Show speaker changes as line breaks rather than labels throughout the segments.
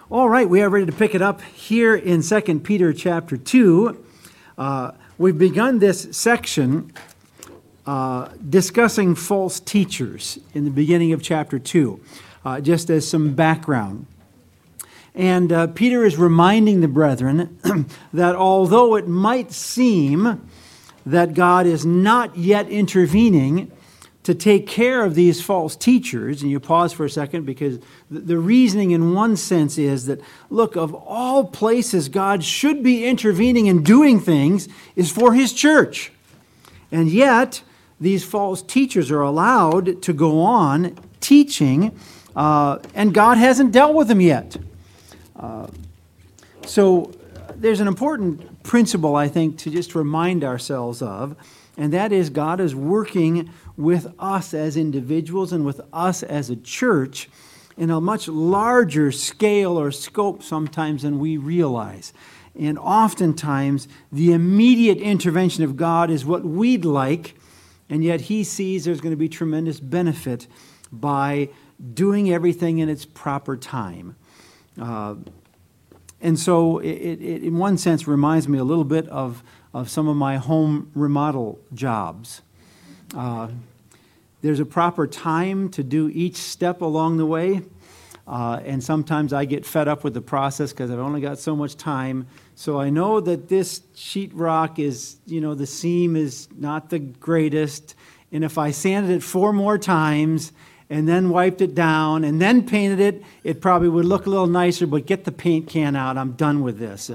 All right, we are ready to pick it up here in 2 Peter chapter 2. We've begun this section discussing false teachers in the beginning of chapter 2, just as some background. And Peter is reminding the brethren that although it might seem that God is not yet intervening to take care of these false teachers, and you pause for a second because the reasoning in one sense is that, look, of all places God should be intervening and doing things is for His church. And yet, these false teachers are allowed to go on teaching, and God hasn't dealt with them yet. So there's an important principle, I think, to just remind ourselves of, and that is God is working with us as individuals and with us as a church in a much larger scale or scope sometimes than we realize. And oftentimes, the immediate intervention of God is what we'd like, and yet He sees there's going to be tremendous benefit by doing everything in its proper time. And so it in one sense reminds me a little bit of some of my home remodel jobs. There's a proper time to do each step along the way, and sometimes I get fed up with the process because I've only got so much time. So I know that this sheetrock is, the seam is not the greatest, and if I sanded it 4 more times and then wiped it down and then painted it, it probably would look a little nicer, but get the paint can out, I'm done with this.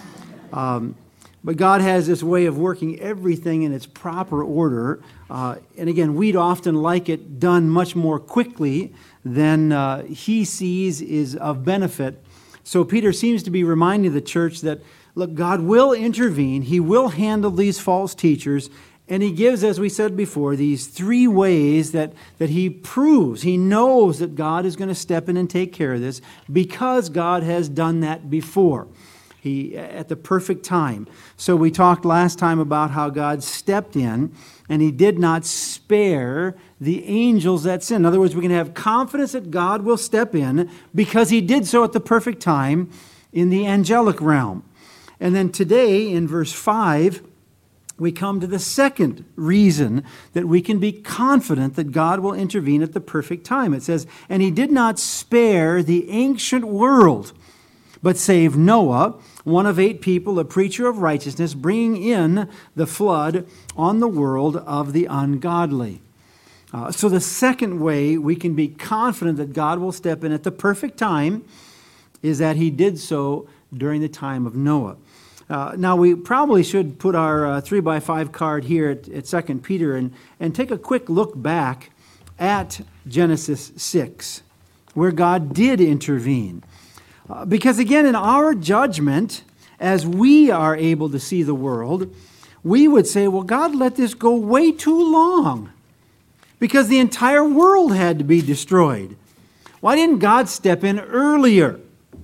But God has this way of working everything in its proper order. And again, we'd often like it done much more quickly than He sees is of benefit. So Peter seems to be reminding the church that, look, God will intervene. He will handle these false teachers. And He gives, as we said before, these 3 ways that He proves. He knows that God is going to step in and take care of this because God has done that before. He at the perfect time. So we talked last time about how God stepped in and He did not spare the angels that sinned. In other words, we can have confidence that God will step in because He did so at the perfect time in the angelic realm. And then today in verse 5, we come to the second reason that we can be confident that God will intervene at the perfect time. It says, "And He did not spare the ancient world, but saved Noah, one of 8 people, a preacher of righteousness, bringing in the flood on the world of the ungodly." So the second way we can be confident that God will step in at the perfect time is that He did so during the time of Noah. Now, we probably should put our 3x5 card here at 2 Peter and take a quick look back at Genesis 6, where God did intervene. Because again, in our judgment, as we are able to see the world, we would say, well, God let this go way too long because the entire world had to be destroyed. Why didn't God step in earlier?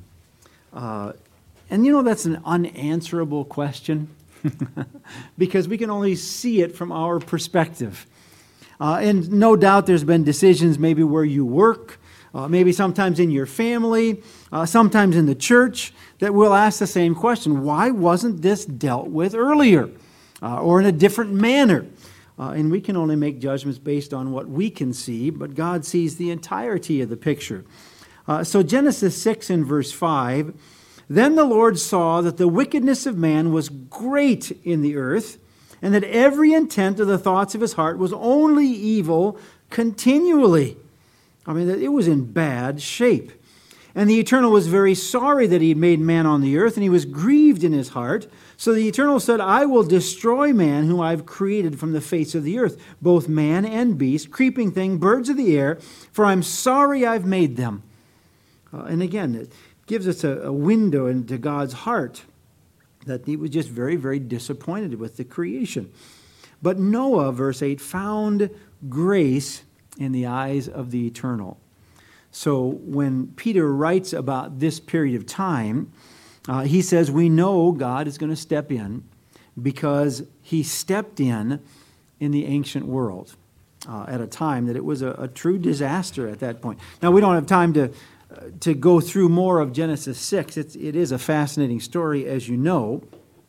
And that's an unanswerable question because we can only see it from our perspective. And no doubt there's been decisions maybe where you work, maybe sometimes in your family, sometimes in the church, that we'll ask the same question. Why wasn't this dealt with earlier or in a different manner? And we can only make judgments based on what we can see, but God sees the entirety of the picture. So Genesis 6 and verse 5, "Then the Lord saw that the wickedness of man was great in the earth, and that every intent of the thoughts of his heart was only evil continually." I mean, it was in bad shape. "And the Eternal was very sorry that He had made man on the earth, and He was grieved in His heart. So the Eternal said, I will destroy man whom I have created from the face of the earth, both man and beast, creeping thing, birds of the air, for I'm sorry I've made them." And again, it gives us a window into God's heart that He was just very, very disappointed with the creation. "But Noah," verse 8, "found grace in the eyes of the Eternal." So when Peter writes about this period of time, he says we know God is going to step in because He stepped in the ancient world at a time that it was a true disaster at that point. Now, we don't have time to to go through more of Genesis 6. It is a fascinating story, as you know.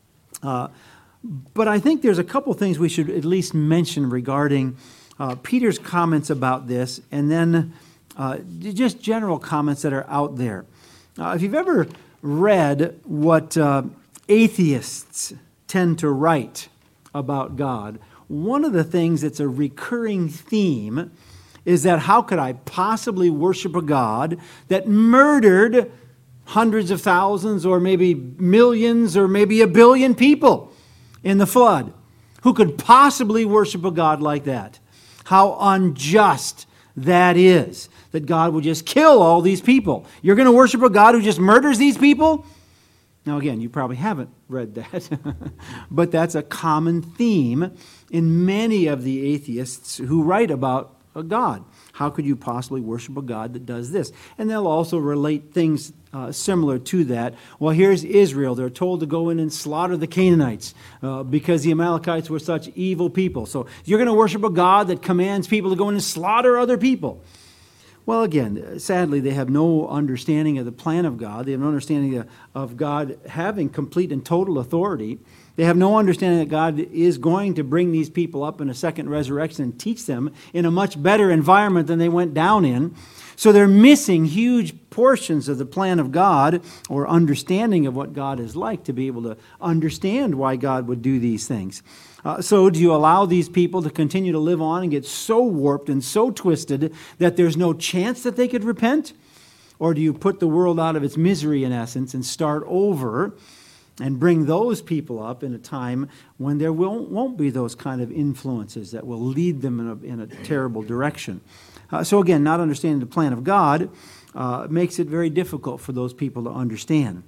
But I think there's a couple things we should at least mention regarding Peter's comments about this, and then just general comments that are out there. If you've ever read what atheists tend to write about God, one of the things that's a recurring theme is that how could I possibly worship a God that murdered hundreds of thousands or maybe millions or maybe a billion people in the flood? Who could possibly worship a God like that? How unjust that is, that God would just kill all these people. You're going to worship a God who just murders these people? Now, again, you probably haven't read that, but that's a common theme in many of the atheists who write about a God. How could you possibly worship a God that does this? And they'll also relate things similar to that. Well, here's Israel. They're told to go in and slaughter the Canaanites because the Amalekites were such evil people. So you're going to worship a God that commands people to go in and slaughter other people. Well, again, sadly, they have no understanding of the plan of God. They have no understanding of God having complete and total authority. They have no understanding that God is going to bring these people up in a second resurrection and teach them in a much better environment than they went down in. So they're missing huge portions of the plan of God or understanding of what God is like to be able to understand why God would do these things. So do you allow these people to continue to live on and get so warped and so twisted that there's no chance that they could repent? Or do you put the world out of its misery, in essence, and start over and bring those people up in a time when there won't be those kind of influences that will lead them in a terrible direction? So again, not understanding the plan of God makes it very difficult for those people to understand.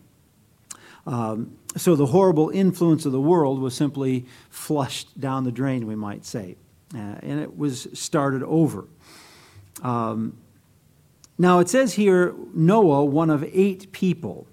So the horrible influence of the world was simply flushed down the drain, we might say. And it was started over. Now it says here, Noah, one of 8 people.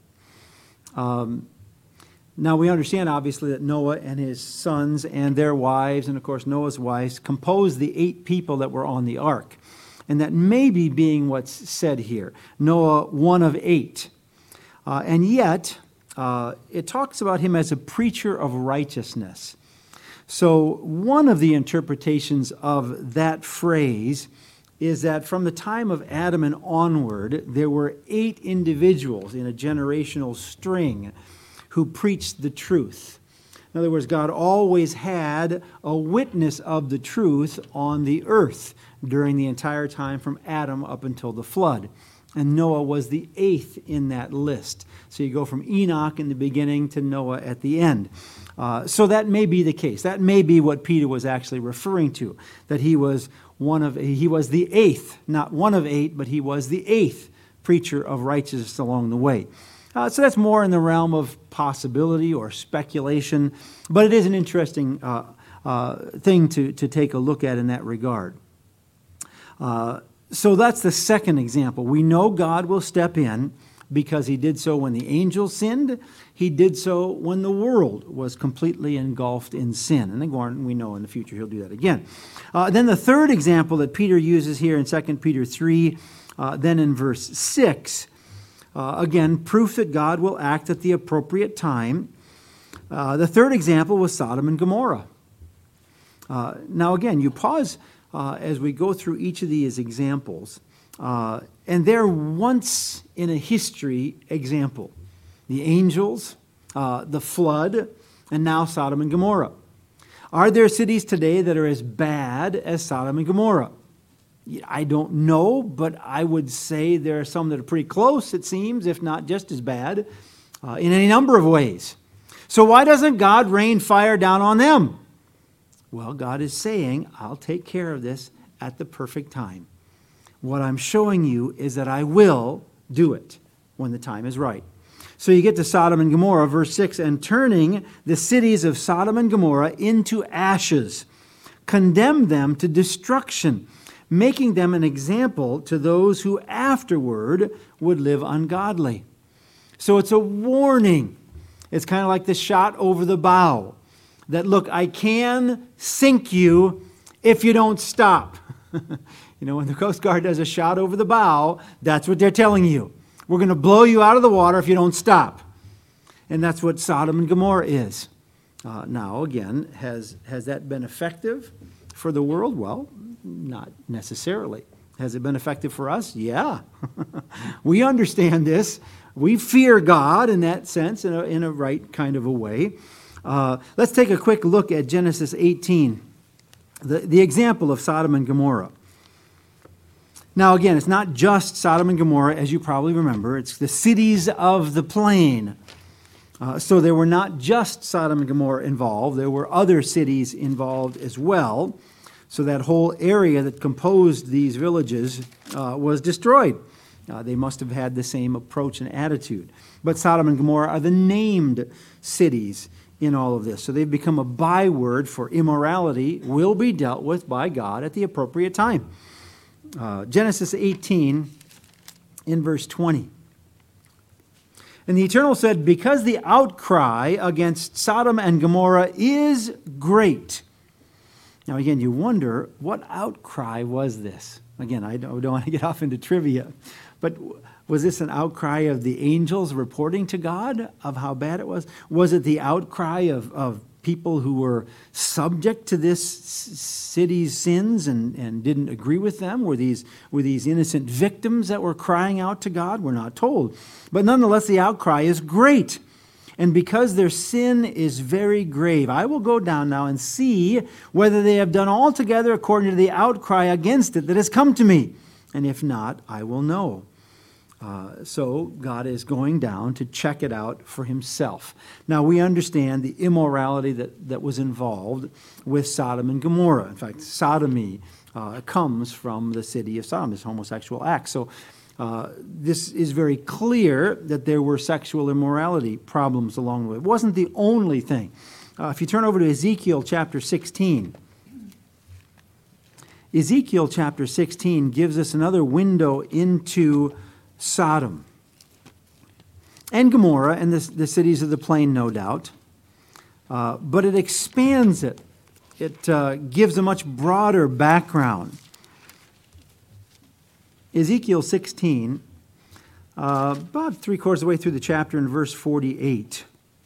Now we understand, obviously, that Noah and his sons and their wives, and of course Noah's wives, composed the 8 people that were on the ark. And that may be being what's said here. Noah, one of 8. And yet, it talks about him as a preacher of righteousness. So one of the interpretations of that phrase is that from the time of Adam and onward, there were 8 individuals in a generational string who preached the truth. In other words, God always had a witness of the truth on the earth during the entire time from Adam up until the flood. And Noah was the 8th in that list. So you go from Enoch in the beginning to Noah at the end. So that may be the case. That may be what Peter was actually referring to, that he was the 8th, not one of 8, but he was the 8th preacher of righteousness along the way. So that's more in the realm of possibility or speculation, but it is an interesting thing to take a look at in that regard. So that's the second example. We know God will step in because he did so when the angels sinned. He did so when the world was completely engulfed in sin. And again, we know in the future he'll do that again. Then the third example that Peter uses here in 2 Peter 3, then in verse 6, again, proof that God will act at the appropriate time. The third example was Sodom and Gomorrah. Now again, you pause as we go through each of these examples, and they're once in a history example. The angels, the flood, and now Sodom and Gomorrah. Are there cities today that are as bad as Sodom and Gomorrah? I don't know, but I would say there are some that are pretty close, it seems, if not just as bad, in any number of ways. So why doesn't God rain fire down on them? Well, God is saying, I'll take care of this at the perfect time. What I'm showing you is that I will do it when the time is right. So you get to Sodom and Gomorrah, verse 6, and turning the cities of Sodom and Gomorrah into ashes, condemned them to destruction, making them an example to those who afterward would live ungodly. So it's a warning. It's kind of like the shot over the bow. That, look, I can sink you if you don't stop. When the Coast Guard does a shot over the bow, that's what they're telling you. We're going to blow you out of the water if you don't stop. And that's what Sodom and Gomorrah is. Now, again, has that been effective for the world? Well, not necessarily. Has it been effective for us? Yeah. We understand this. We fear God in that sense, in a right kind of a way. Let's take a quick look at Genesis 18, the example of Sodom and Gomorrah. Now, again, it's not just Sodom and Gomorrah, as you probably remember. It's the cities of the plain. So there were not just Sodom and Gomorrah involved. There were other cities involved as well. So that whole area that composed these villages was destroyed. They must have had the same approach and attitude. But Sodom and Gomorrah are the named cities in all of this. So they've become a byword for immorality will be dealt with by God at the appropriate time. Genesis 18 in verse 20. And the Eternal said, because the outcry against Sodom and Gomorrah is great. Now again, you wonder, what outcry was this? Again, I don't want to get off into trivia, but was this an outcry of the angels reporting to God of how bad it was? Was it the outcry of people who were subject to this city's sins and didn't agree with them? Were these innocent victims that were crying out to God? We're not told. But nonetheless, the outcry is great. And because their sin is very grave, I will go down now and see whether they have done altogether according to the outcry against it that has come to me. And if not, I will know. So God is going down to check it out for himself. Now we understand the immorality that was involved with Sodom and Gomorrah. In fact, sodomy comes from the city of Sodom, this homosexual act. So this is very clear that there were sexual immorality problems along the way. It wasn't the only thing. If you turn over to Ezekiel chapter 16, Ezekiel chapter 16 gives us another window into Sodom and Gomorrah and the cities of the plain, no doubt. But it expands it. It gives a much broader background. Ezekiel 16, about 3/4 of the way through the chapter in verse 48.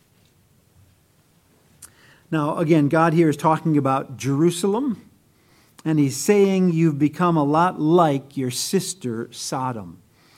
Now, again, God here is talking about Jerusalem, and he's saying you've become a lot like your sister Sodom.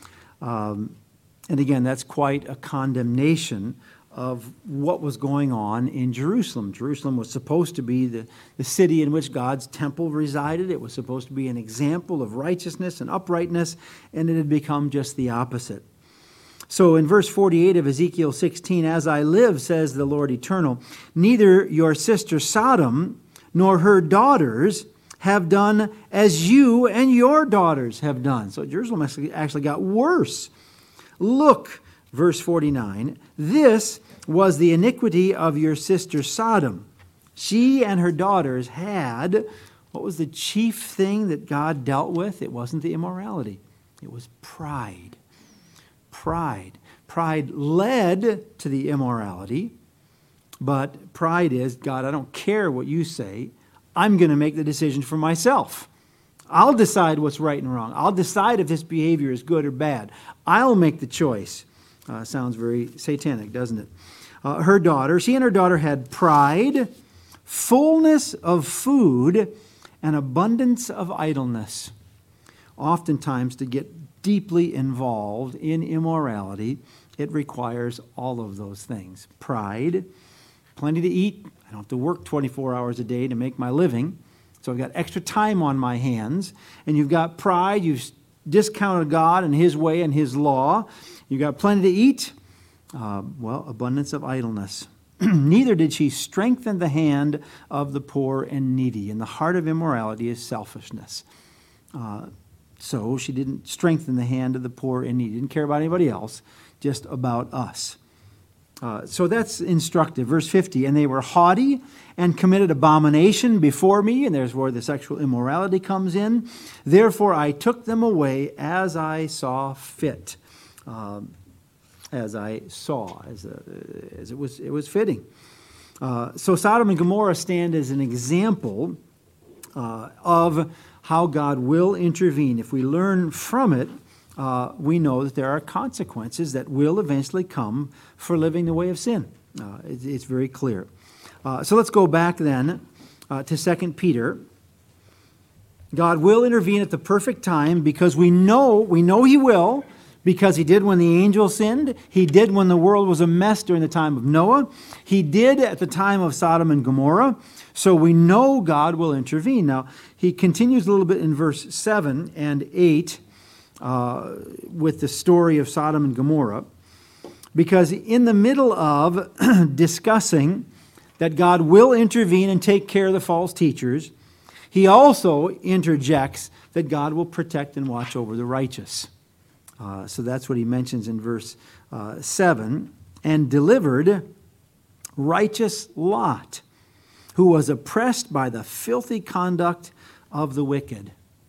And again, that's quite a condemnation of what was going on in Jerusalem. Jerusalem was supposed to be the city in which God's temple resided. It was supposed to be an example of righteousness and uprightness, and it had become just the opposite. So in verse 48 of Ezekiel 16, as I live, says the Lord Eternal, neither your sister Sodom nor her daughters have done as you and your daughters have done. So Jerusalem actually got worse. Look, verse 49, this was the iniquity of your sister Sodom. She and her daughters had, what was the chief thing that God dealt with? It wasn't the immorality. It was pride. Pride. Pride led to the immorality, but pride is, God, I don't care what you say. I'm going to make the decision for myself. I'll decide what's right and wrong. I'll decide if this behavior is good or bad. I'll make the choice. Sounds very satanic, doesn't it? She and her daughter had pride, fullness of food, and abundance of idleness. Oftentimes, to get deeply involved in immorality, it requires all of those things. Pride, plenty to eat. I don't have to work 24 hours a day to make my living, so I've got extra time on my hands. And you've got pride. You've discounted God and his way and his law. You've got plenty to eat. Abundance of idleness. Neither did she strengthen the hand of the poor and needy. And the heart of immorality is selfishness. So she didn't strengthen the hand of the poor and needy. Didn't care about anybody else, just about us. So that's instructive. Verse 50, and they were haughty and committed abomination before me, and there's where the sexual immorality comes in. Therefore I took them away as I saw fit. As it was fitting. So Sodom and Gomorrah stand as an example of how God will intervene. If we learn from it, we know that there are consequences that will eventually come for living the way of sin. It's very clear. So let's go back then to 2 Peter. God will intervene at the perfect time because we know He will, because He did when the angels sinned. He did when the world was a mess during the time of Noah. He did at the time of Sodom and Gomorrah. So we know God will intervene. Now, he continues a little bit in verse 7 and 8 with the story of Sodom and Gomorrah, because in the middle of discussing that God will intervene and take care of the false teachers, he also interjects that God will protect and watch over the righteous. So that's what he mentions in verse 7. And delivered righteous Lot, who was oppressed by the filthy conduct of the wicked.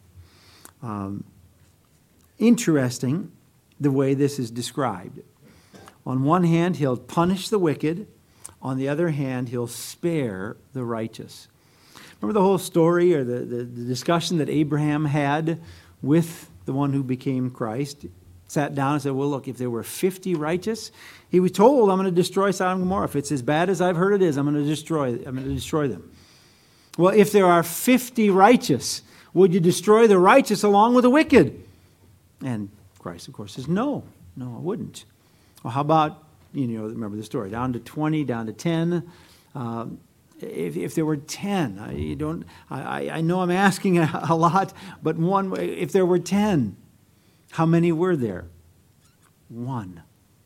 Interesting the way this is described. On one hand, he'll punish the wicked. On the other hand, he'll spare the righteous. Remember the whole story or the discussion that Abraham had with the one who became Christ? Sat down and said, well, look, if there were 50 righteous, he was told, I'm going to destroy Sodom and Gomorrah. If it's as bad as I've heard it is, I'm going to destroy them. Well, if there are 50 righteous, would you destroy the righteous along with the wicked? And Christ, of course, says, no, I wouldn't. Well, how about, remember the story, down to 20, down to 10. If there were 10, I know I'm asking a lot, but if there were 10, how many were there? 1.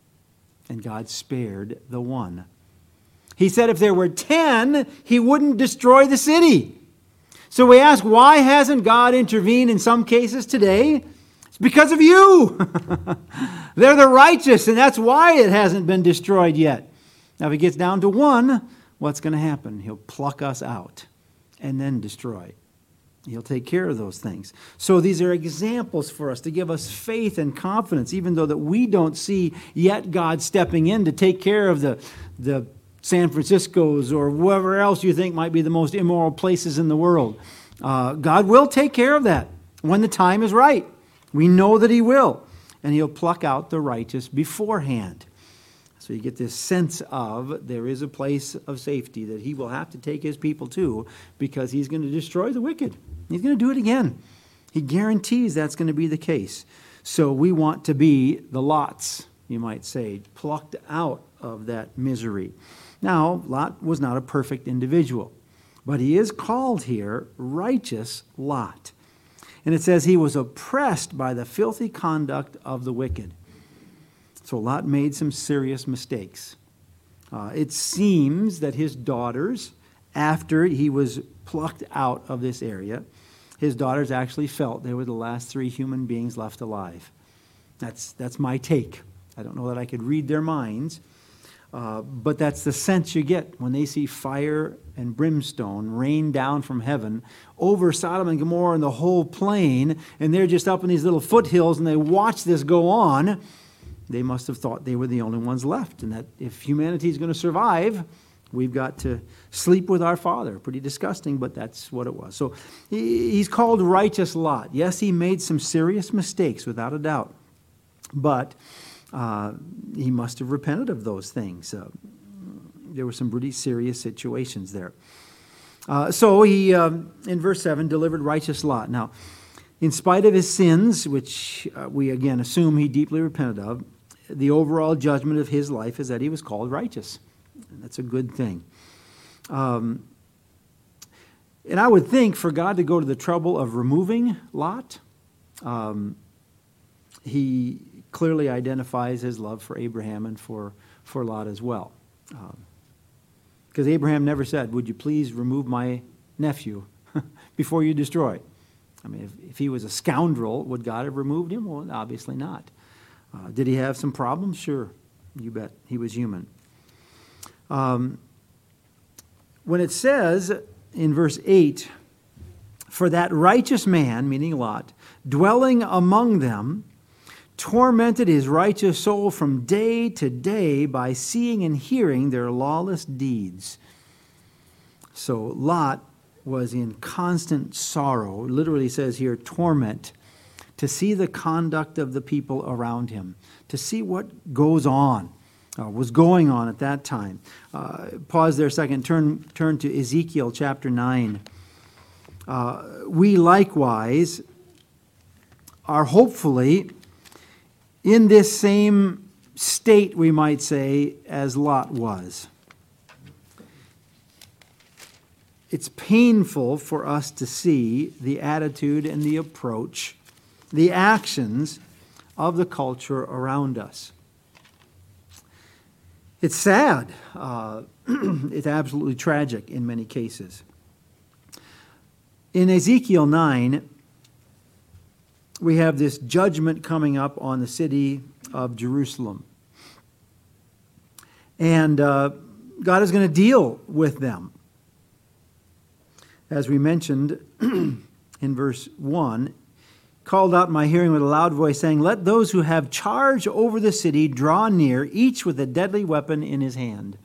And God spared the 1. He said if there were 10, he wouldn't destroy the city. So we ask, why hasn't God intervened in some cases today? It's because of you. They're the righteous, and that's why it hasn't been destroyed yet. Now, if it gets down to 1, what's going to happen? He'll pluck us out and then destroy. He'll take care of those things. So these are examples for us to give us faith and confidence, even though that we don't see yet God stepping in to take care of the San Franciscos or whoever else you think might be the most immoral places in the world. God will take care of that when the time is right. We know that He will. And He'll pluck out the righteous beforehand. So you get this sense of there is a place of safety that He will have to take His people to, because He's going to destroy the wicked. He's going to do it again. He guarantees that's going to be the case. So we want to be the Lots, you might say, plucked out of that misery. Now, Lot was not a perfect individual, but he is called here righteous Lot. And it says he was oppressed by the filthy conduct of the wicked. So Lot made some serious mistakes. It seems that his daughters, after he was plucked out of this area, his daughters actually felt they were the last 3 human beings left alive. That's my take. I don't know that I could read their minds, but that's the sense you get when they see fire and brimstone rain down from heaven over Sodom and Gomorrah and the whole plain, and they're just up in these little foothills and they watch this go on. They must have thought they were the only ones left, and that if humanity is going to survive, we've got to sleep with our Father. Pretty disgusting, but that's what it was. So he's called righteous Lot. Yes, he made some serious mistakes, without a doubt, but he must have repented of those things. There were some pretty serious situations there. So he, in verse 7, delivered righteous Lot. Now, in spite of his sins, which we again assume he deeply repented of, the overall judgment of his life is that he was called righteous. And that's a good thing. And I would think for God to go to the trouble of removing Lot, he clearly identifies his love for Abraham and for Lot as well. Because Abraham never said, would you please remove my nephew before you destroy? I mean, if he was a scoundrel, would God have removed him? Well, obviously not. Did he have some problems? Sure, you bet. He was human. When it says in verse 8, for that righteous man, meaning Lot, dwelling among them, tormented his righteous soul from day to day by seeing and hearing their lawless deeds. So Lot was in constant sorrow. It literally says here torment, to see the conduct of the people around him, to see what goes on, was going on at that time. Pause there a second. Turn to Ezekiel chapter 9. We likewise are hopefully in this same state, we might say, as Lot was. It's painful for us to see the attitude and the approach, the actions of the culture around us. It's sad. It's absolutely tragic in many cases. In Ezekiel 9, we have this judgment coming up on the city of Jerusalem. And God is going to deal with them. As we mentioned in verse 1, called out in my hearing with a loud voice, saying, "Let those who have charge over the city draw near, each with a deadly weapon in his hand."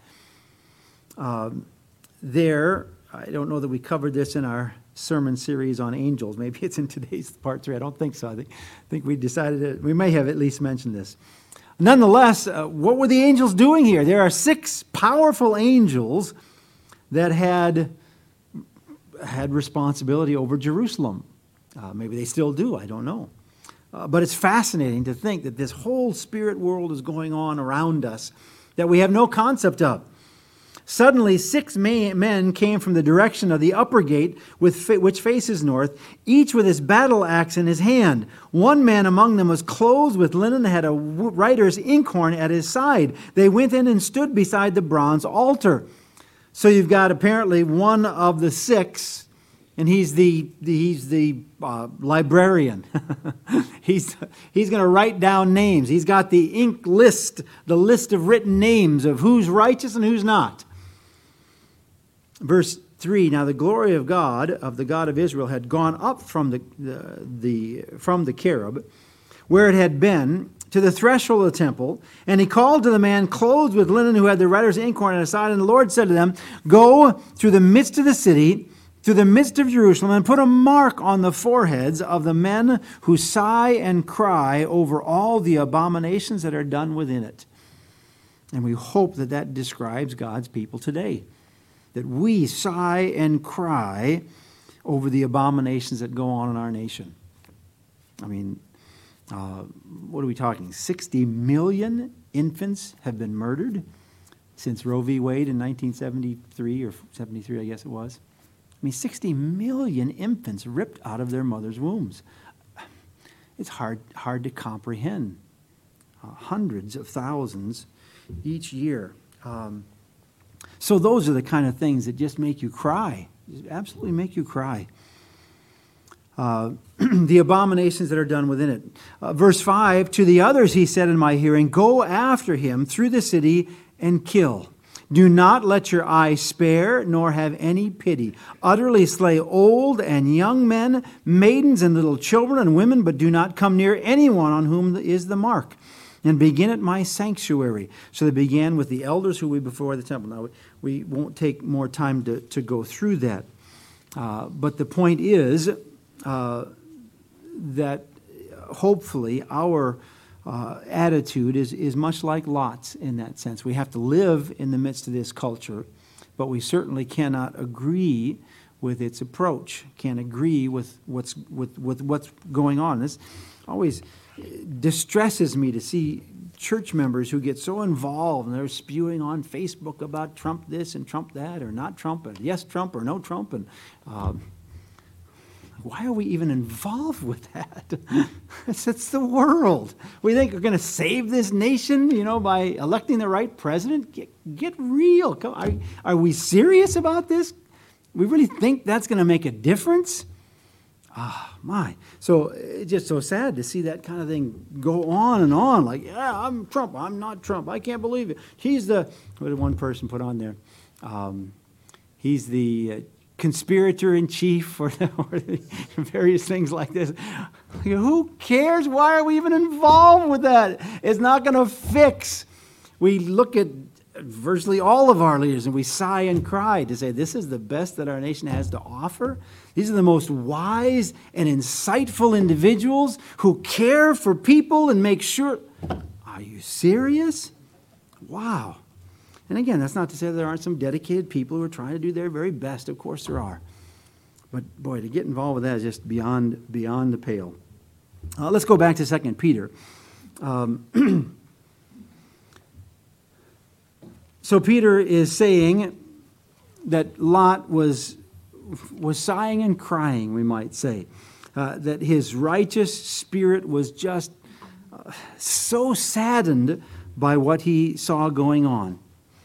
There, I don't know that we covered this in our sermon series on angels. Maybe it's in today's part 3. I don't think so. I think we decided that we may have at least mentioned this. Nonetheless, what were the angels doing here? There are 6 powerful angels that had responsibility over Jerusalem. Maybe they still do, I don't know. But it's fascinating to think that this whole spirit world is going on around us that we have no concept of. Suddenly 6 men came from the direction of the upper gate, which faces north, each with his battle axe in his hand. One man among them was clothed with linen and had a writer's inkhorn at his side. They went in and stood beside the bronze altar. So you've got apparently one of the 6, and he's the librarian. He's going to write down names. He's got the ink list, the list of written names of who's righteous and who's not. Verse 3, now the glory of the God of Israel, had gone up from the cherub, where it had been, to the threshold of the temple, and he called to the man clothed with linen who had the writer's inkhorn at his side, and the Lord said to them, "Go through the midst of the city, through the midst of Jerusalem, and put a mark on the foreheads of the men who sigh and cry over all the abominations that are done within it." And we hope that that describes God's people today, that we sigh and cry over the abominations that go on in our nation. I mean, what are we talking? 60 million infants have been murdered since Roe v. Wade in 1973 or 73, I guess it was. I mean, 60 million infants ripped out of their mother's wombs. It's hard to comprehend. Hundreds of thousands each year. So those are the kind of things that just make you cry. Just absolutely make you cry. The abominations that are done within it. Verse 5, to the others he said in my hearing, "Go after him through the city and kill. Do not let your eye spare, nor have any pity. Utterly slay old and young men, maidens and little children and women, but do not come near anyone on whom is the mark. And begin at my sanctuary." So they began with the elders who were before the temple. Now, we won't take more time to go through that. But the point is that hopefully our attitude is much like Lot's in that sense. We have to live in the midst of this culture, but we certainly cannot agree with its approach, can't agree with what's going on. This always distresses me to see church members who get so involved and they're spewing on Facebook about Trump this and Trump that, or not Trump, and yes Trump or no Trump, and why are we even involved with that? It's the world. We think we're going to save this nation, by electing the right president. Get real. Are we serious about this? We really think that's going to make a difference? My. So it's just so sad to see that kind of thing go on and on. Like, yeah, I'm Trump. I'm not Trump. I can't believe it. What did one person put on there? He's the conspirator in chief for various things like this. Who cares? Why are we even involved with that? It's not going to fix. We look at virtually all of our leaders, and we sigh and cry to say this is the best that our nation has to offer. These are the most wise and insightful individuals who care for people and make sure. Are you serious? Wow. And again, that's not to say there aren't some dedicated people who are trying to do their very best. Of course there are. But boy, to get involved with that is just beyond the pale. Let's go back to 2 Peter. So Peter is saying that Lot was sighing and crying, we might say, that his righteous spirit was just so saddened by what he saw going on.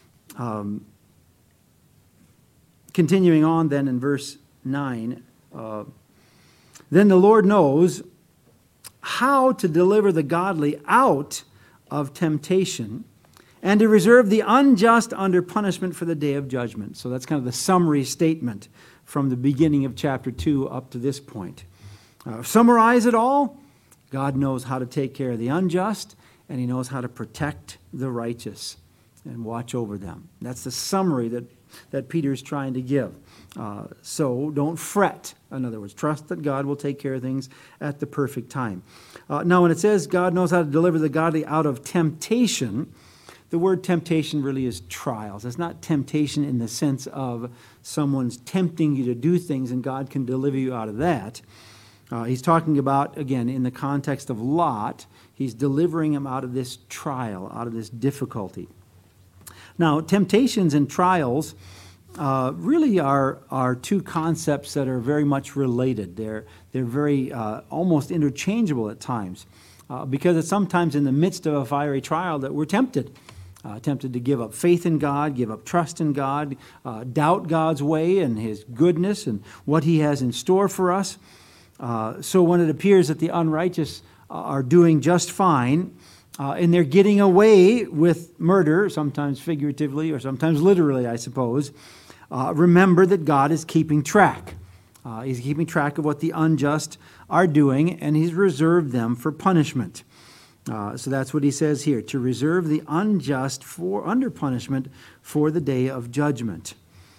Continuing on then in verse 9, then the Lord knows how to deliver the godly out of temptation and to reserve the unjust under punishment for the day of judgment. So that's kind of the summary statement from the beginning of chapter 2 up to this point. Summarize it all, God knows how to take care of the unjust, and he knows how to protect the righteous and watch over them. That's the summary that Peter's trying to give. So don't fret. In other words, trust that God will take care of things at the perfect time. Now, when it says God knows how to deliver the godly out of temptation, the word temptation really is trials. It's not temptation in the sense of someone's tempting you to do things and God can deliver you out of that. He's talking about, again, in the context of Lot, he's delivering him out of this trial, out of this difficulty. Now, temptations and trials really are two concepts that are very much related. They're very almost interchangeable at times because it's sometimes in the midst of a fiery trial that we're tempted. Tempted to give up faith in God, give up trust in God, doubt God's way and his goodness and what he has in store for us. So when it appears that the unrighteous are doing just fine, and they're getting away with murder, sometimes figuratively or sometimes literally, I suppose, remember that God is keeping track. He's keeping track of what the unjust are doing, and he's reserved them for punishment. So that's what he says here, to reserve the unjust under punishment for the day of judgment.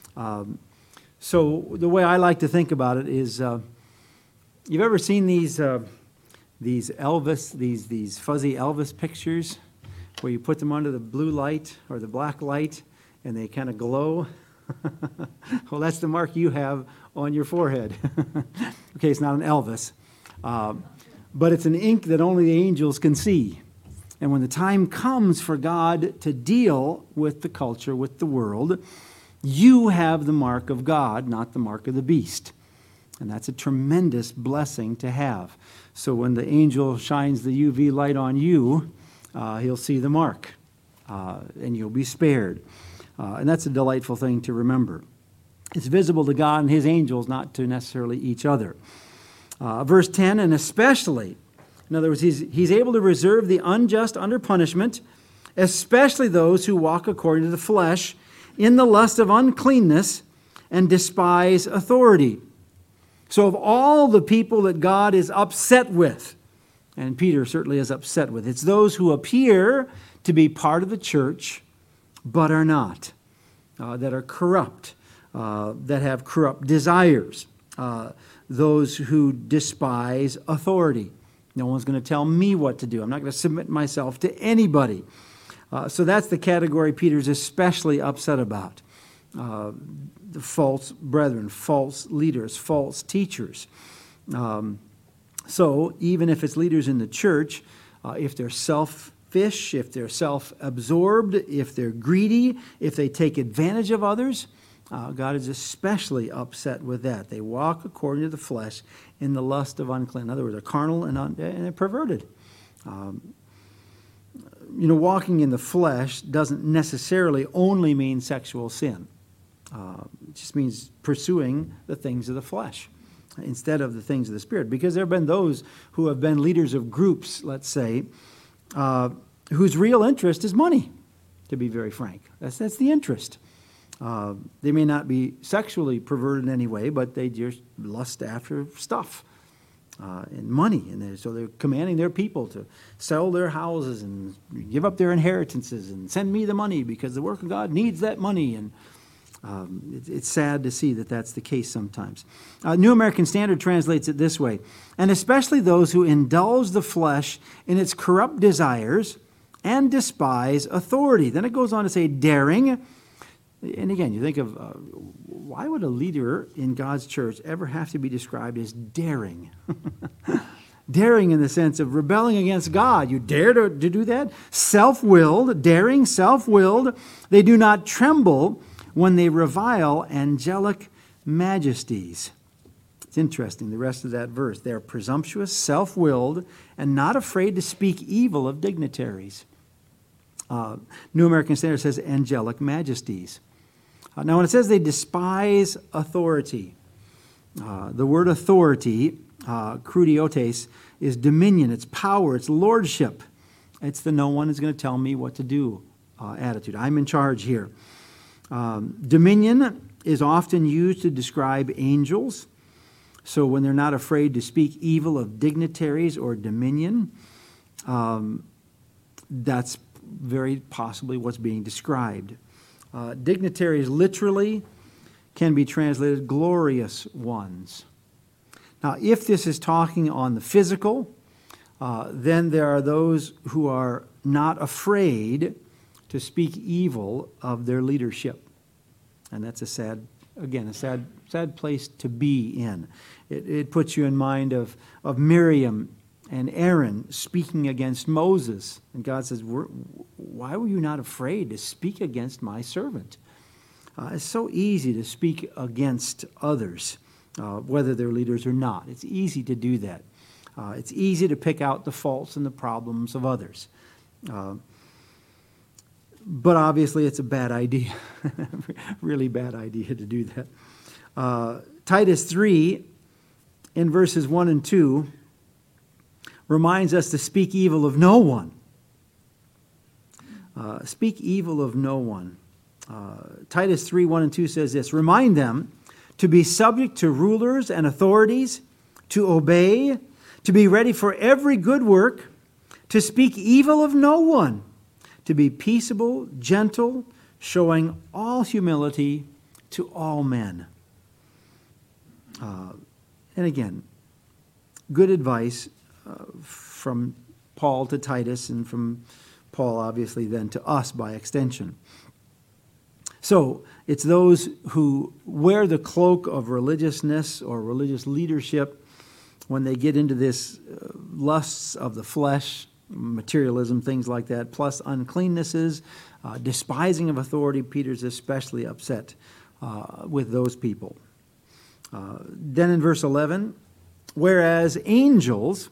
So the way I like to think about it is, you've ever seen these Elvis, these fuzzy Elvis pictures where you put them under the blue light or the black light and they kind of glow? Well, that's the mark you have on your forehead. Okay, it's not an Elvis. But it's an ink that only the angels can see. And when the time comes for God to deal with the culture, with the world, you have the mark of God, not the mark of the beast. And that's a tremendous blessing to have. So when the angel shines the UV light on you, he'll see the mark, and you'll be spared. And that's a delightful thing to remember. It's visible to God and his angels, not to necessarily each other. Verse 10, and especially, in other words, he's able to reserve the unjust under punishment, especially those who walk according to the flesh, in the lust of uncleanness, and despise authority. So of all the people that God is upset with, and Peter certainly is upset with, it's those who appear to be part of the church, but are not, that are corrupt, that have corrupt desires, those who despise authority. No one's going to tell me what to do. I'm not going to submit myself to anybody. So that's the category Peter's especially upset about. The false brethren, false leaders, false teachers. So even if it's leaders in the church, if they're selfish, if they're self-absorbed, if they're greedy, if they take advantage of others, God is especially upset with that. They walk according to the flesh in the lust of unclean. In other words, they're carnal and they're perverted. Walking in the flesh doesn't necessarily only mean sexual sin. It just means pursuing the things of the flesh instead of the things of the Spirit. Because there have been those who have been leaders of groups, let's say, whose real interest is money, to be very frank. That's the interest. They may not be sexually perverted in any way, but they just lust after stuff. and money. And so they're commanding their people to sell their houses and give up their inheritances and send me the money because the work of God needs that money. And it's sad to see that that's the case sometimes. New American Standard translates it this way: and especially those who indulge the flesh in its corrupt desires and despise authority. Then it goes on to say daring. And again, you think of why would a leader in God's church ever have to be described as daring? Daring in the sense of rebelling against God. You dare to do that? Self-willed, daring, self-willed. They do not tremble when they revile angelic majesties. It's interesting, the rest of that verse. They're presumptuous, self-willed, and not afraid to speak evil of dignitaries. New American Standard says angelic majesties. Now, when it says they despise authority, the word authority, krudiotes, is dominion, it's power, it's lordship. It's the no one is going to tell me what to do attitude. I'm in charge here. Dominion is often used to describe angels. So when they're not afraid to speak evil of dignitaries or dominion, that's very possibly what's being described. Dignitaries literally can be translated glorious ones. Now, if this is talking on the physical, then there are those who are not afraid to speak evil of their leadership. And that's a sad place to be in. It puts you in mind of Miriam and Aaron speaking against Moses. And God says, why were you not afraid to speak against my servant? It's so easy to speak against others, whether they're leaders or not. It's easy to do that. It's easy to pick out the faults and the problems of others. But obviously it's a bad idea, really bad idea to do that. Titus 3, in verses 1 and 2, reminds us to speak evil of no one. Speak evil of no one. Titus 3, 1 and 2 says this: remind them to be subject to rulers and authorities, to obey, to be ready for every good work, to speak evil of no one, to be peaceable, gentle, showing all humility to all men. And again, good advice from Paul to Titus, and from Paul obviously then to us by extension. So it's those who wear the cloak of religiousness or religious leadership when they get into this lusts of the flesh, materialism, things like that, plus uncleannesses, despising of authority. Peter's especially upset with those people. Then in verse 11, whereas angels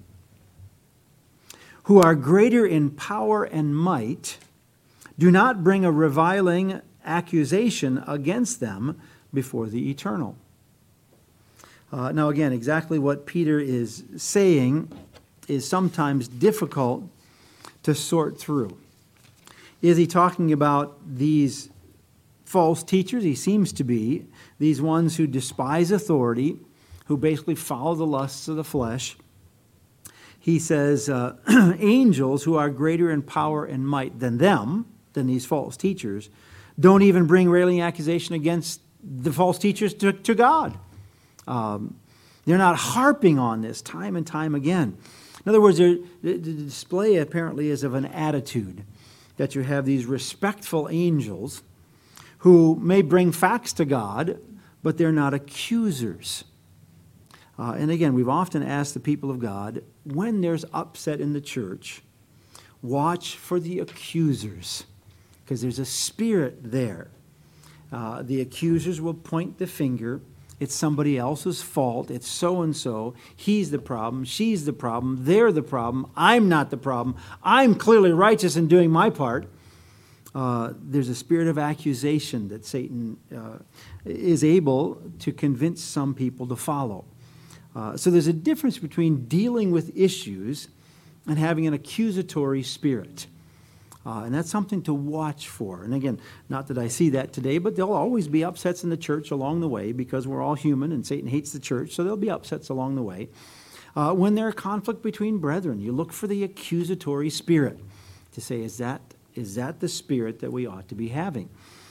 who are greater in power and might do not bring a reviling accusation against them before the eternal. Now again, exactly what Peter is saying is sometimes difficult to sort through. Is he talking about these false teachers? He seems to be. These ones who despise authority, who basically follow the lusts of the flesh. He says, angels who are greater in power and might than them, than these false teachers, don't even bring railing accusation against the false teachers to God. They're not harping on this time and time again. In other words, the display apparently is of an attitude, that you have these respectful angels who may bring facts to God, but they're not accusers. And again, we've often asked the people of God, when there's upset in the church, watch for the accusers, because there's a spirit there. The accusers will point the finger. It's somebody else's fault. It's so-and-so. He's the problem. She's the problem. They're the problem. I'm not the problem. I'm clearly righteous in doing my part. There's a spirit of accusation that Satan is able to convince some people to follow. So there's a difference between dealing with issues and having an accusatory spirit. And that's something to watch for. And again, not that I see that today, but there'll always be upsets in the church along the way, because we're all human and Satan hates the church, so there'll be upsets along the way. When there are conflict between brethren, you look for the accusatory spirit to say, is that the spirit that we ought to be having?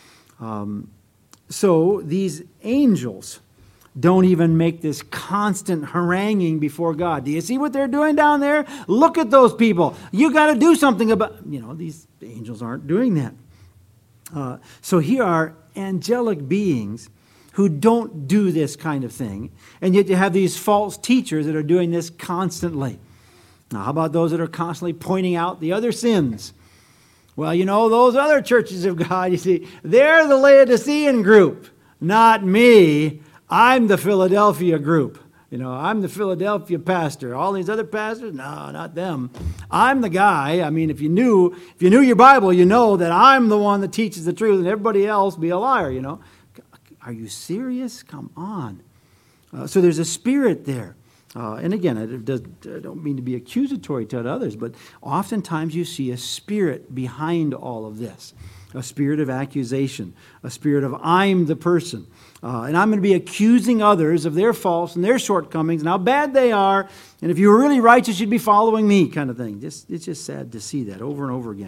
So these angels don't even make this constant haranguing before God. Do you see what they're doing down there? Look at those people. You got to do something about, these angels aren't doing that. So here are angelic beings who don't do this kind of thing. And yet you have these false teachers that are doing this constantly. Now, how about those that are constantly pointing out the other sins? Well, those other churches of God, you see, they're the Laodicean group, not me. I'm the Philadelphia group. I'm the Philadelphia pastor. All these other pastors, no, not them. I'm the guy. I mean, if you knew your Bible, you know that I'm the one that teaches the truth and everybody else be a liar, Are you serious? Come on. So there's a spirit there. And again, I don't mean to be accusatory to others, but oftentimes you see a spirit behind all of this. A spirit of accusation, a spirit of I'm the person. And I'm going to be accusing others of their faults and their shortcomings and how bad they are. And if you were really righteous, you'd be following me, kind of thing. It's just sad to see that over and over again.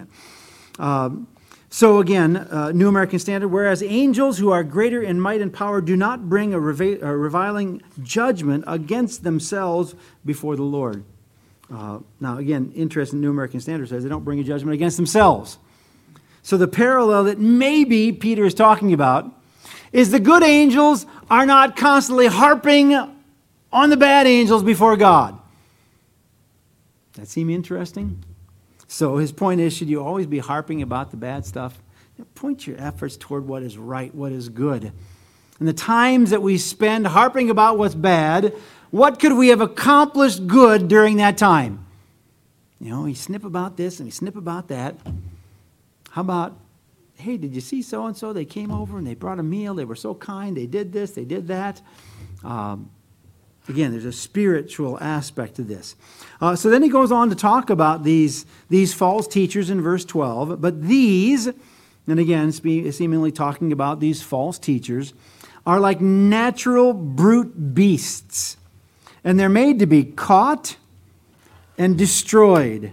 So again, New American Standard, whereas angels who are greater in might and power do not bring a reviling judgment against themselves before the Lord. Now again, interesting, New American Standard says they don't bring a judgment against themselves. So the parallel that maybe Peter is talking about is the good angels are not constantly harping on the bad angels before God. That seem interesting? So his point is, should you always be harping about the bad stuff? Point your efforts toward what is right, what is good. And the times that we spend harping about what's bad, what could we have accomplished good during that time? We snip about this and we snip about that. How about, hey, did you see so-and-so? They came over and they brought a meal. They were so kind. They did this. They did that. Again, there's a spiritual aspect to this. So then he goes on to talk about these false teachers in verse 12. But these, and again, seemingly talking about these false teachers, are like natural brute beasts. And they're made to be caught and destroyed.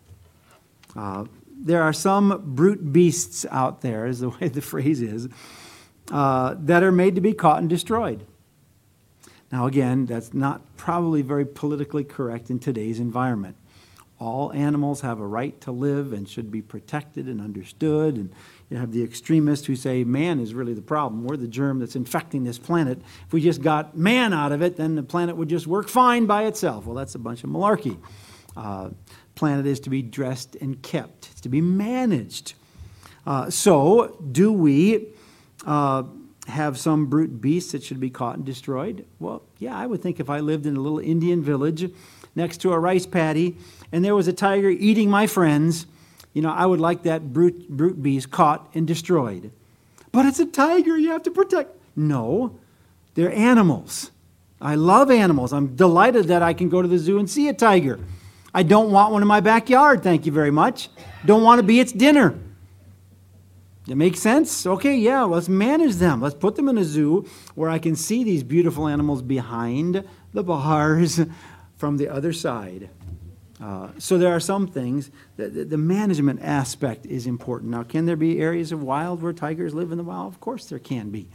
There are some brute beasts out there, is the way the phrase is, that are made to be caught and destroyed. Now again, that's not probably very politically correct in today's environment. All animals have a right to live and should be protected and understood. And you have the extremists who say man is really the problem. We're the germ that's infecting this planet. If we just got man out of it, then the planet would just work fine by itself. Well, that's a bunch of malarkey. Planet is to be dressed and kept. It's to be managed. So, do we have some brute beasts that should be caught and destroyed? Well, yeah, I would think if I lived in a little Indian village next to a rice paddy and there was a tiger eating my friends, I would like that brute beast caught and destroyed. But it's a tiger, you have to protect. No, they're animals. I love animals. I'm delighted that I can go to the zoo and see a tiger. I don't want one in my backyard, thank you very much. Don't want to be its dinner. It makes sense? Okay, yeah, let's manage them. Let's put them in a zoo where I can see these beautiful animals behind the bars from the other side. So there are some things that the management aspect is important. Now, can there be areas of wild where tigers live in the wild? Of course there can be.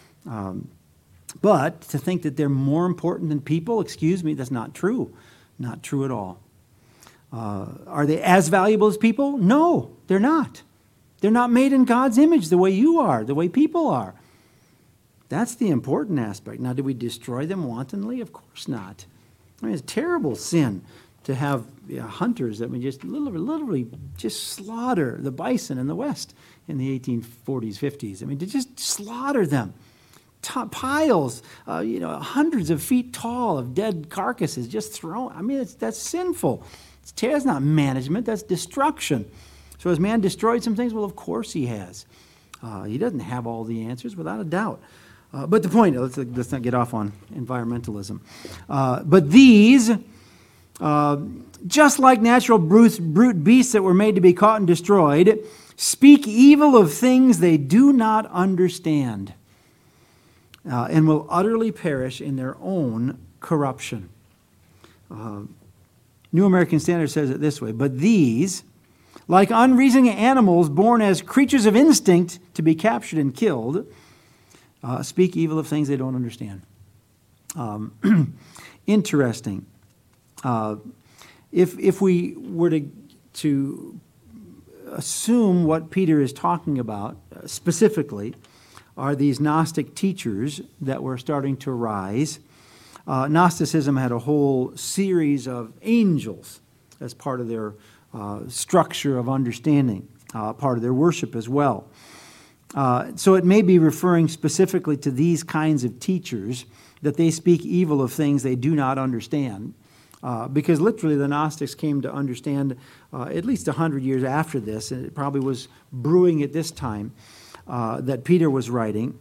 But to think that they're more important than people, excuse me, that's not true. Not true at all. Are they as valuable as people? No, they're not. They're not made in God's image the way you are, the way people are. That's the important aspect. Now, do we destroy them wantonly? Of course not. I mean, it's a terrible sin to have hunters that would just literally just slaughter the bison in the West in the 1840s, 50s. I mean, to just slaughter them. Piles, hundreds of feet tall of dead carcasses just thrown. I mean, that's sinful. That's not management, that's destruction. So has man destroyed some things? Well, of course he has. He doesn't have all the answers, without a doubt. But the point, let's not get off on environmentalism. But these, just like natural brute beasts that were made to be caught and destroyed, speak evil of things they do not understand, and will utterly perish in their own corruption. New American Standard says it this way: but these, like unreasoning animals born as creatures of instinct to be captured and killed, speak evil of things they don't understand. Interesting. If we were to assume what Peter is talking about specifically are these Gnostic teachers that were starting to rise. Gnosticism had a whole series of angels as part of their structure of understanding, part of their worship as well. So it may be referring specifically to these kinds of teachers, that they speak evil of things they do not understand. Because literally the Gnostics came to understand at least 100 years after this, and it probably was brewing at this time that Peter was writing,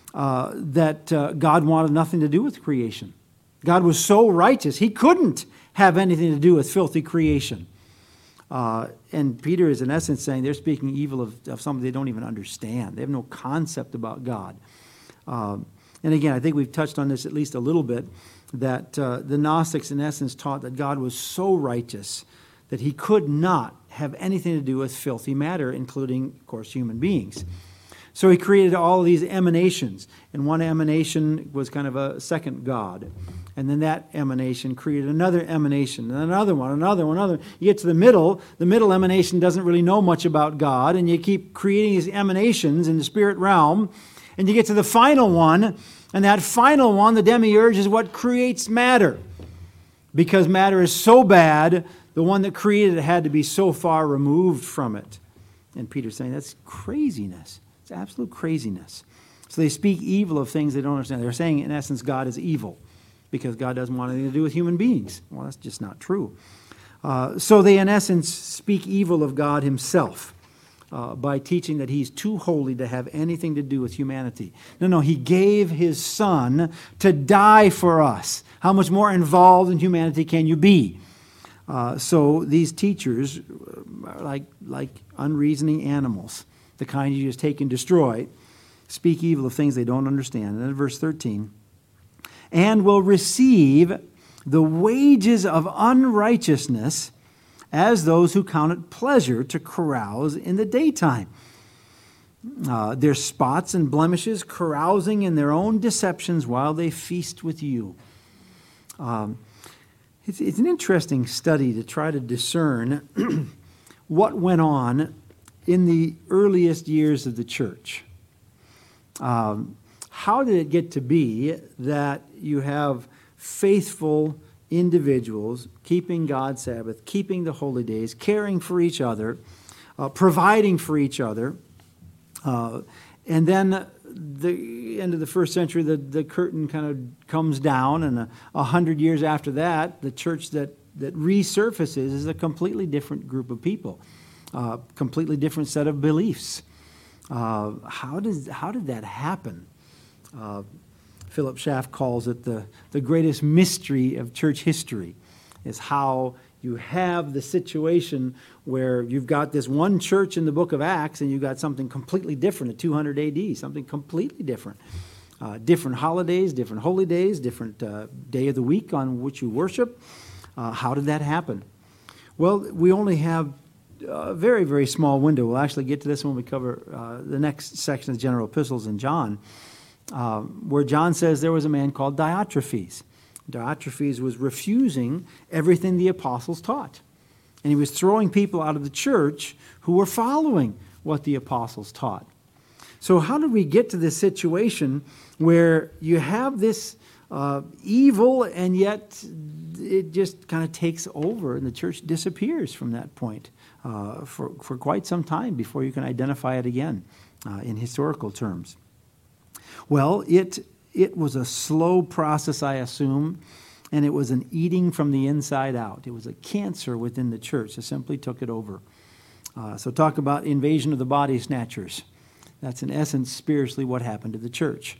that God wanted nothing to do with creation. God was so righteous, he couldn't have anything to do with filthy creation. And Peter is in essence saying they're speaking evil of something they don't even understand. They have no concept about God. And again, I think we've touched on this at least a little bit, that the Gnostics in essence taught that God was so righteous that he could not have anything to do with filthy matter, including, of course, human beings. So he created all of these emanations, and one emanation was kind of a second God. And then that emanation created another emanation, and another one, another. You get to the middle emanation doesn't really know much about God, and you keep creating these emanations in the spirit realm, and you get to the final one, and that final one, the demiurge, is what creates matter. Because matter is so bad, the one that created it had to be so far removed from it. And Peter's saying that's craziness. It's absolute craziness. So they speak evil of things they don't understand. They're saying, in essence, God is evil because God doesn't want anything to do with human beings. Well, that's just not true. So they, in essence, speak evil of God himself by teaching that he's too holy to have anything to do with humanity. No, he gave his son to die for us. How much more involved in humanity can you be? So these teachers are like unreasoning animals, the kind you just take and destroy, speak evil of things they don't understand. And then verse 13, and will receive the wages of unrighteousness as those who count it pleasure to carouse in the daytime. Their spots and blemishes, carousing in their own deceptions while they feast with you. It's an interesting study to try to discern what went on in the earliest years of the church. How did it get to be that you have faithful individuals keeping God's Sabbath, keeping the holy days, caring for each other, providing for each other, and then the end of the first century, the curtain kind of comes down, and 100 years after that, the church that resurfaces is a completely different group of people, completely different set of beliefs. How did that happen? Philip Schaff calls it the greatest mystery of church history, is how you have the situation where you've got this one church in the book of Acts and you've got something completely different at 200 AD, something completely different. Different holidays, different holy days, different day of the week on which you worship. How did that happen? Well, we only have a very, very small window. We'll actually get to this when we cover the next section of the general epistles in John, where John says there was a man called Diotrephes. Diotrephes was refusing everything the apostles taught. And he was throwing people out of the church who were following what the apostles taught. So how did we get to this situation where you have this evil and yet it just kind of takes over and the church disappears from that point for quite some time before you can identify it again in historical terms? Well, it was a slow process, I assume, and it was an eating from the inside out. It was a cancer within the church that simply took it over. So talk about invasion of the body snatchers. That's in essence spiritually what happened to the church.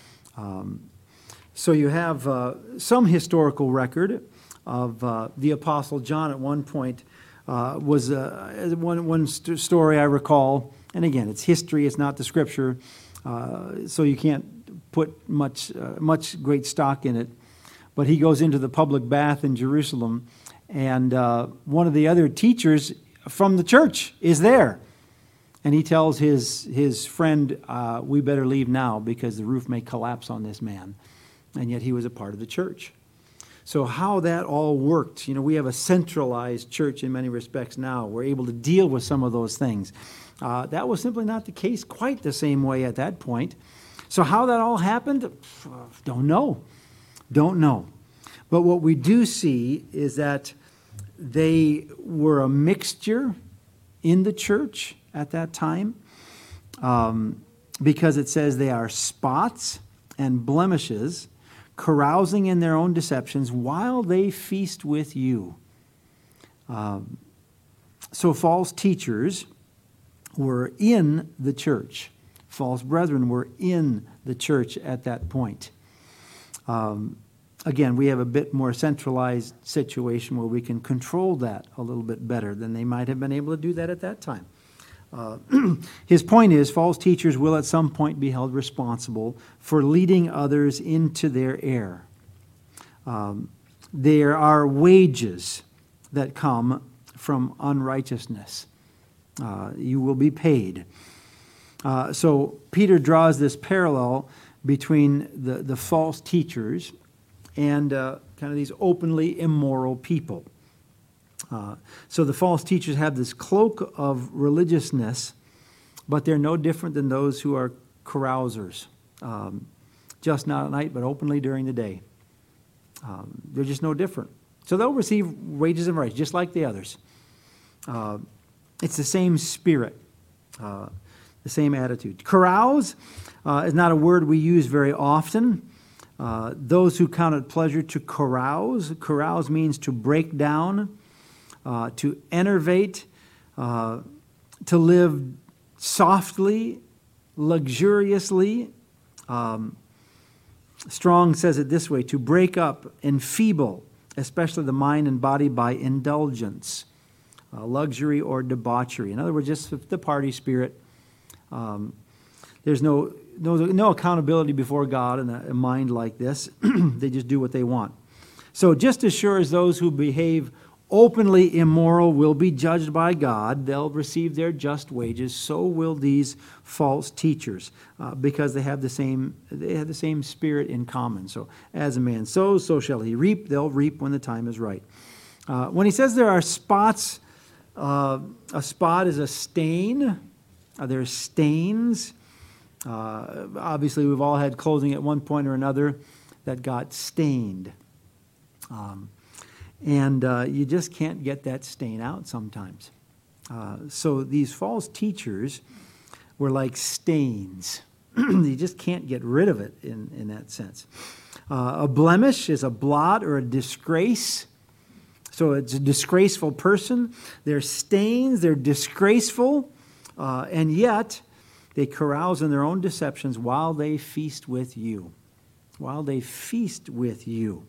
So you have some historical record of the Apostle John at one point was one story I recall, and again, it's history, it's not the scripture, so you can't put much great stock in it. but he goes into the public bath in Jerusalem, and one of the other teachers from the church is there. And he tells his friend, we better leave now because the roof may collapse on this man. And yet he was a part of the church. So how that all worked, we have a centralized church in many respects now. We're able to deal with some of those things. That was simply not the case quite the same way at that point. So how that all happened, don't know. But what we do see is that they were a mixture in the church at that time, because it says they are spots and blemishes, carousing in their own deceptions while they feast with you. So false teachers were in the church. False brethren were in the church at that point. Again, we have a bit more centralized situation where we can control that a little bit better than they might have been able to do that at that time. His point is, false teachers will at some point be held responsible for leading others into their error. There are wages that come from unrighteousness. You will be paid. So Peter draws this parallel between the false teachers and kind of these openly immoral people. So the false teachers have this cloak of religiousness, but they're no different than those who are carousers, just not at night, but openly during the day. They're just no different. So they'll receive wages and rights, just like the others. It's the same spirit, the same attitude. Carouse is not a word we use very often. Those who count it pleasure to carouse means to break down, to enervate, to live softly, luxuriously. Strong says it this way: to break up, enfeeble, especially the mind and body by indulgence, luxury or debauchery. In other words, just the party spirit. There's no accountability before God in a mind like this. They just do what they want. So just as sure as those who behave openly immoral will be judged by God, they'll receive their just wages, so will these false teachers, because they have the same spirit in common. So as a man sows, so shall he reap. They'll reap when the time is right. When he says there are spots, a spot is a stain. There's stains. Obviously, we've all had clothing at one point or another that got stained. And you just can't get that stain out sometimes. So these false teachers were like stains. You just can't get rid of it in that sense. A blemish is a blot or a disgrace. So it's a disgraceful person. They're stains, they're disgraceful, and yet they carouse in their own deceptions while they feast with you. While they feast with you.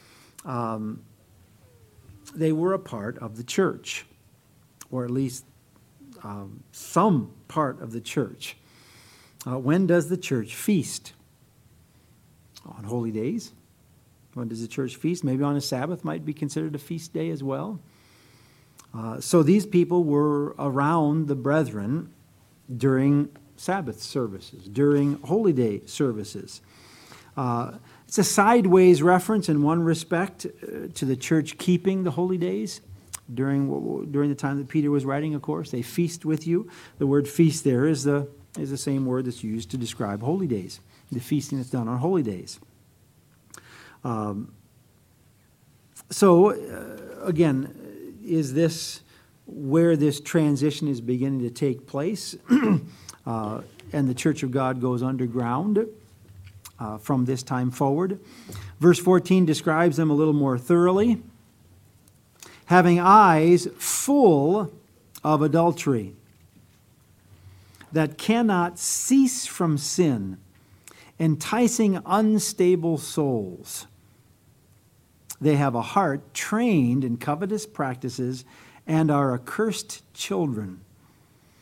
They were a part of the church, or at least some part of the church. When does the church feast? On holy days. When does the church feast? Maybe on a Sabbath might be considered a feast day as well. So these people were around the brethren during Sabbath services, during holy day services. It's a sideways reference in one respect to the church keeping the holy days during the time that Peter was writing, of course. They feast with you. The word feast there is the same word that's used to describe holy days, the feasting that's done on holy days. Again, is this where this transition is beginning to take place? And the Church of God goes underground from this time forward. Verse 14 describes them a little more thoroughly. Having eyes full of adultery, that cannot cease from sin, enticing unstable souls. They have a heart trained in covetous practices and are accursed children.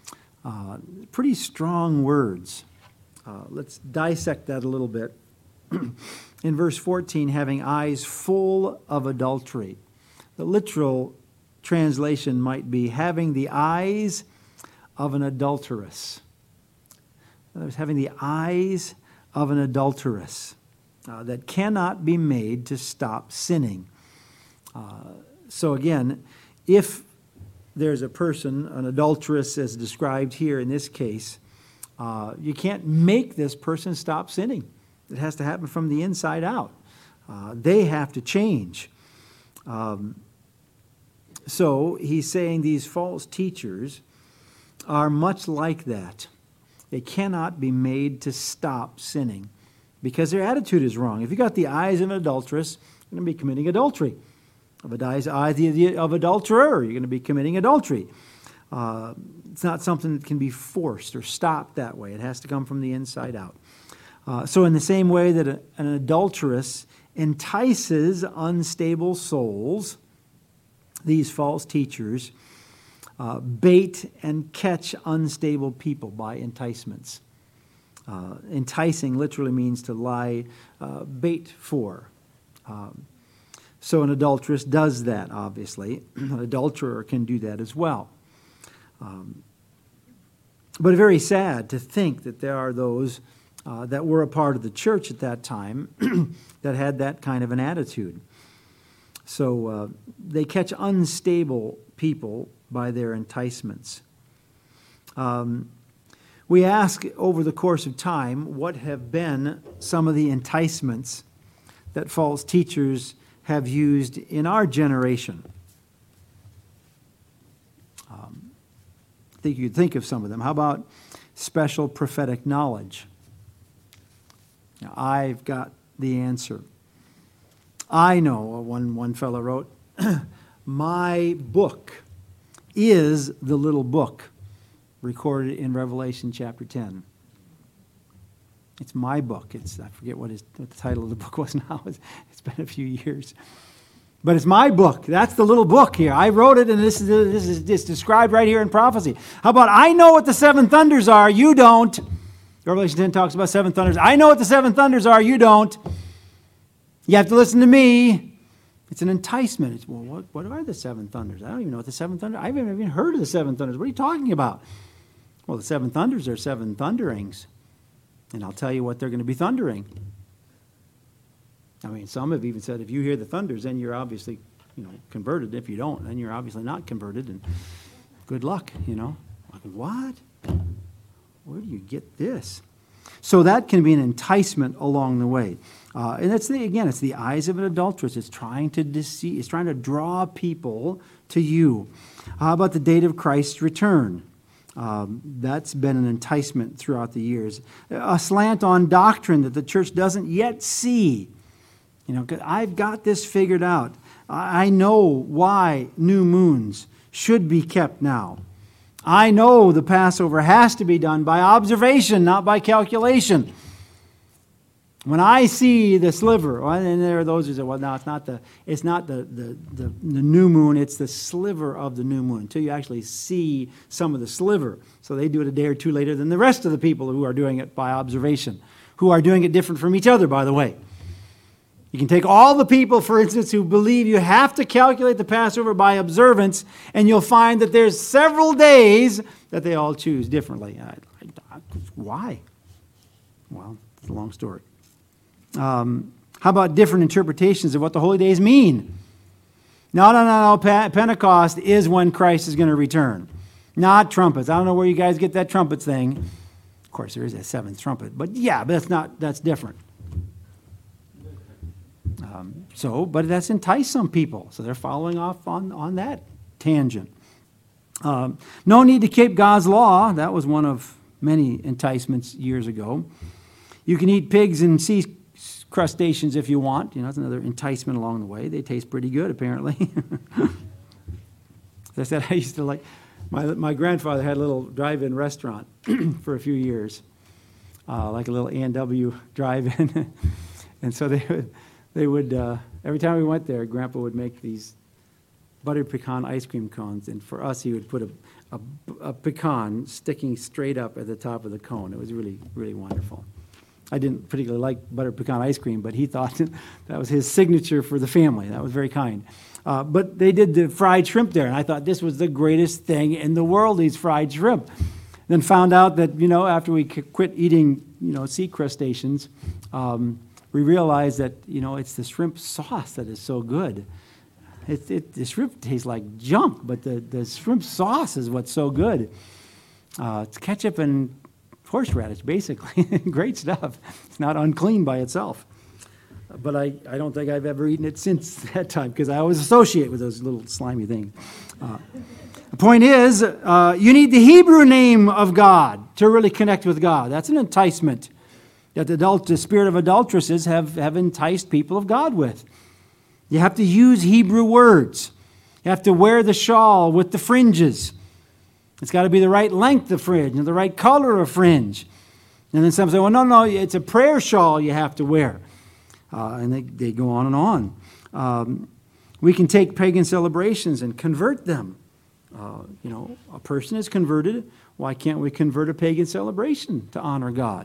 Pretty strong words. Let's dissect that a little bit. in verse 14, having eyes full of adultery. The literal translation might be having the eyes of an adulteress. In other words, having the eyes of an adulteress that cannot be made to stop sinning. So again, if there's a person, an adulteress as described here in this case, you can't make this person stop sinning. It has to happen from the inside out. They have to change. So he's saying these false teachers are much like that. They cannot be made to stop sinning because their attitude is wrong. If you got the eyes of an adulteress, you're going to be committing adultery. If the eyes of adulterer, you're going to be committing adultery. It's not something that can be forced or stopped that way. It has to come from the inside out. So in the same way that an adulteress entices unstable souls, these false teachers bait and catch unstable people by enticements. Enticing literally means to lie bait for. So an adulteress does that, obviously. An adulterer can do that as well. But very sad to think that there are those that were a part of the church at that time that had that kind of an attitude. So they catch unstable people by their enticements. We ask over the course of time, what have been some of the enticements that false teachers have used in our generation? I think you could think of some of them. How about special prophetic knowledge? Now, I've got the answer. I know, one fellow wrote, my book is the little book recorded in Revelation chapter 10. It's my book. I forget what the title of the book was now. It's been a few years. But it's my book. That's the little book here. I wrote it, and this is described right here in prophecy. How about, I know what the seven thunders are, you don't. Revelation 10 talks about seven thunders. I know what the seven thunders are, you don't. You have to listen to me. It's an enticement. It's, well, what are the seven thunders? I don't even know what the seven thunders are. I haven't even heard of the seven thunders. What are you talking about? Well, the seven thunders are seven thunderings. And I'll tell you what they're going to be thundering. I mean, some have even said if you hear the thunders, then you're obviously, converted. If you don't, then you're obviously not converted. And good luck, Like, what? Where do you get this? So that can be an enticement along the way. And it's the eyes of an adulteress. It's trying to deceive. It's trying to draw people to you. How about the date of Christ's return? That's been an enticement throughout the years. A slant on doctrine that the church doesn't yet see. 'Cause I've got this figured out. I know why new moons should be kept now. I know the Passover has to be done by observation, not by calculation. When I see the sliver, and there are those who say, well, no, it's not the new moon, it's the sliver of the new moon, until you actually see some of the sliver. So they do it a day or two later than the rest of the people who are doing it by observation, who are doing it different from each other, by the way. You can take all the people, for instance, who believe you have to calculate the Passover by observance, and you'll find that there's several days that they all choose differently. Why? Well, it's a long story. How about different interpretations of what the holy days mean? No. Pentecost is when Christ is going to return. Not trumpets. I don't know where you guys get that trumpet thing. Of course, there is a seventh trumpet. But that's different. But that's enticed some people. So they're following off on that tangent. No need to keep God's law. That was one of many enticements years ago. You can eat pigs and sea crustaceans if you want. That's another enticement along the way. They taste pretty good, apparently. As I said, I used to like, my grandfather had a little drive-in restaurant for a few years, like a little A&W drive-in. And so they would every time we went there, Grandpa would make these buttered pecan ice cream cones, and for us, he would put a pecan sticking straight up at the top of the cone. It was really, really wonderful. I didn't particularly like buttered pecan ice cream, but he thought that was his signature for the family. That was very kind. But they did the fried shrimp there, and I thought this was the greatest thing in the world, these fried shrimp. Then found out that, after we quit eating, sea crustaceans, we realized that, it's the shrimp sauce that is so good. The shrimp tastes like junk, but the shrimp sauce is what's so good. It's ketchup and horseradish, basically. Great stuff. It's not unclean by itself. But I don't think I've ever eaten it since that time, because I always associate with those little slimy things. The point is, you need the Hebrew name of God to really connect with God. That's an enticement that the spirit of adulteresses have enticed people of God with. You have to use Hebrew words. You have to wear the shawl with the fringes. It's got to be the right length of fringe and the right color of fringe. And then some say, well, no, it's a prayer shawl you have to wear. And they go on and on. We can take pagan celebrations and convert them. A person is converted. Why can't we convert a pagan celebration to honor God?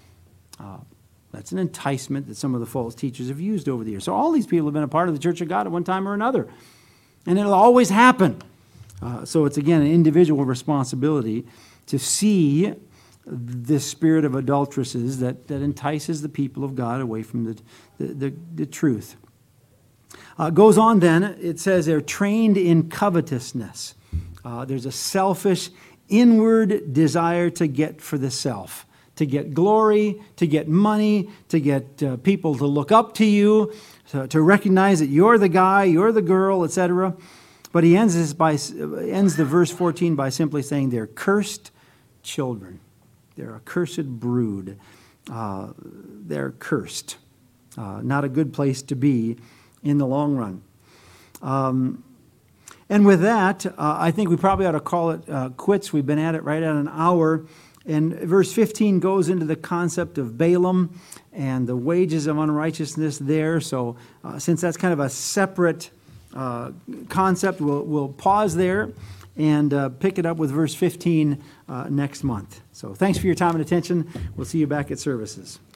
That's an enticement that some of the false teachers have used over the years. So all these people have been a part of the Church of God at one time or another. And it'll always happen. So it's, again, an individual responsibility to see the spirit of adulteresses that entices the people of God away from the truth. Goes on then, it says they're trained in covetousness. There's a selfish, inward desire to get for the self, to get glory, to get money, to get people to look up to you, to recognize that you're the guy, you're the girl, etc. But he ends the verse 14 by simply saying they're cursed children. They're a cursed brood. They're cursed. Not a good place to be in the long run. And with that, I think we probably ought to call it quits. We've been at it right at an hour. And verse 15 goes into the concept of Balaam and the wages of unrighteousness there. So since that's kind of a separate concept, we'll pause there and pick it up with verse 15 next month. So thanks for your time and attention. We'll see you back at services.